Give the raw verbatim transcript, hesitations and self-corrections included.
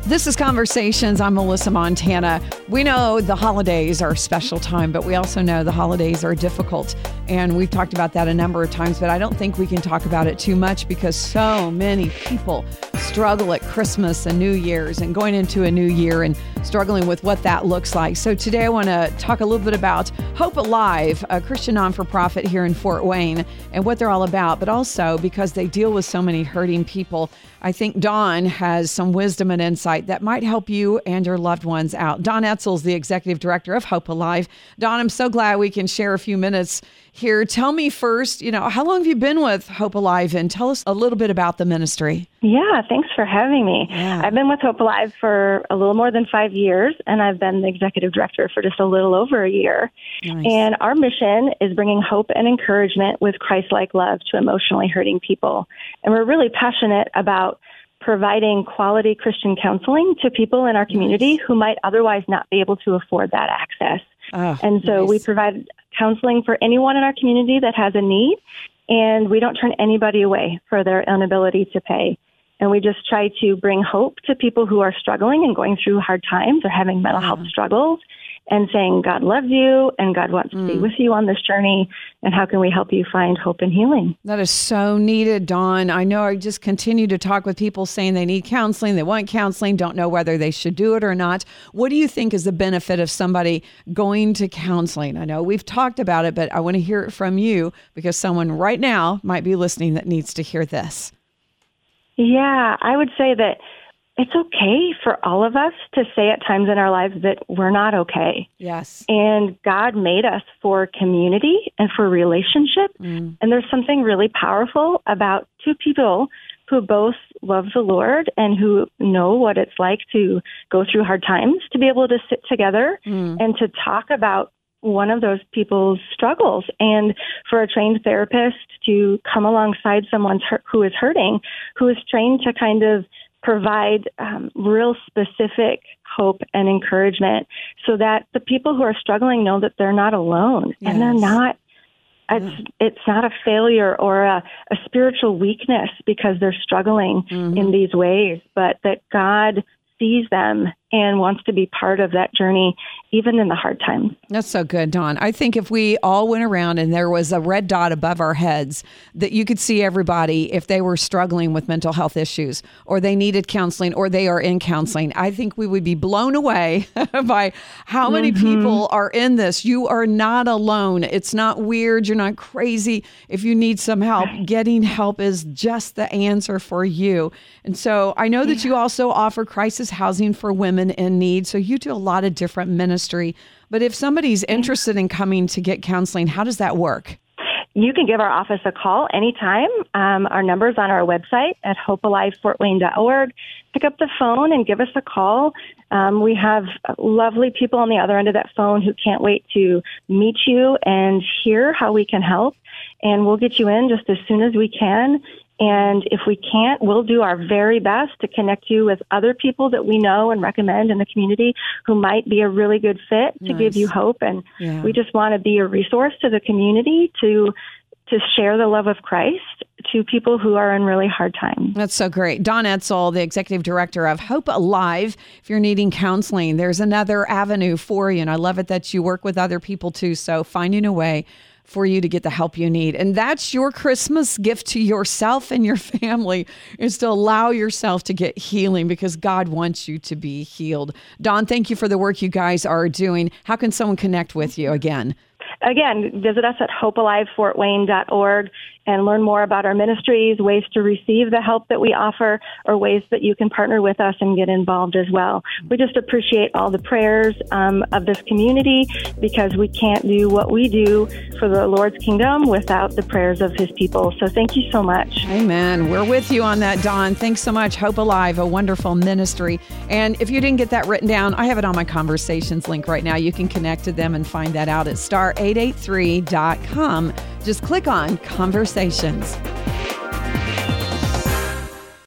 This is Conversations. I'm Melissa Montana. We know the holidays are a special time, but we also know the holidays are difficult. And we've talked about that a number of times, but I don't think we can talk about it too much because so many people struggle at Christmas and New Year's and going into a new year and struggling with what that looks like. So today I want to talk a little bit about Hope Alive, a Christian non-for-profit here in Fort Wayne, and what they're all about, but also because they deal with so many hurting people. I think Dawn has some wisdom and insight that might help you and your loved ones out. Dawn Etzel's the executive director of Hope Alive. Dawn, I'm so glad we can share a few minutes here. Tell me first, you know, how long have you been with Hope Alive, and tell us a little bit about the ministry. Yeah, thanks for having me. Yeah. I've been with Hope Alive for a little more than five years, and I've been the executive director for just a little over a year. Nice. And our mission is bringing hope and encouragement with Christ-like love to emotionally hurting people. And we're really passionate about providing quality Christian counseling to people in our community Nice. who might otherwise not be able to afford that access. Oh, and so nice. we provide counseling for anyone in our community that has a need, and we don't turn anybody away for their inability to pay. And we just try to bring hope to people who are struggling and going through hard times or having mental Uh-huh. health struggles, and saying God loves you and God wants to be Mm. with you on this journey, and how can we help you find hope and healing? That is so needed, Dawn. I know I just continue to talk with people saying they need counseling, they want counseling, don't know whether they should do it or not. What do you think is the benefit of somebody going to counseling? I know we've talked about it, but I want to hear it from you because someone right now might be listening that needs to hear this. Yeah, I would say that it's okay for all of us to say at times in our lives that we're not okay. Yes. And God made us for community and for relationship. Mm. And there's something really powerful about two people who both love the Lord and who know what it's like to go through hard times, to be able to sit together Mm. and to talk about one of those people's struggles, and for a trained therapist to come alongside someone who is hurting, who is trained to kind of provide um, real specific hope and encouragement so that the people who are struggling know that they're not alone. Yes. And they're not, it's, it's not a failure or a, a spiritual weakness because they're struggling Mhm. in these ways, but that God sees them and wants to be part of that journey, even in the hard times. That's so good, Dawn. I think if we all went around and there was a red dot above our heads that you could see everybody if they were struggling with mental health issues or they needed counseling or they are in counseling, I think we would be blown away by how many Mm-hmm. people are in this. You are not alone. It's not weird. You're not crazy. If you need some help, getting help is just the answer for you. And so I know that you also offer crisis housing for women in need. So you do a lot of different ministry. But if somebody's interested in coming to get counseling, how does that work? You can give our office a call anytime. Um, our number's on our website at hope alive fort wayne dot org. Pick up the phone and give us a call. Um, we have lovely people on the other end of that phone who can't wait to meet you and hear how we can help. And we'll get you in just as soon as we can. And if we can't, we'll do our very best to connect you with other people that we know and recommend in the community who might be a really good fit to Nice. give you hope. And Yeah. we just want to be a resource to the community to to share the love of Christ to people who are in really hard times. That's so great. Dawn Etzel, the executive director of Hope Alive. If you're needing counseling, there's another avenue for you. And I love it that you work with other people too. So finding a way for you to get the help you need. And that's your Christmas gift to yourself and your family, is to allow yourself to get healing because God wants you to be healed. Dawn, thank you for the work you guys are doing. How can someone connect with you again? Again, visit us at hope alive fort wayne dot org and learn more about our ministries, ways to receive the help that we offer, or ways that you can partner with us and get involved as well. We just appreciate all the prayers um, of this community because we can't do what we do for the Lord's kingdom without the prayers of his people. So thank you so much. Amen. We're with you on that, Dawn. Thanks so much. Hope Alive, a wonderful ministry. And if you didn't get that written down, I have it on my Conversations link right now. You can connect to them and find that out at star eight eight three dot com. Just click on Conversations.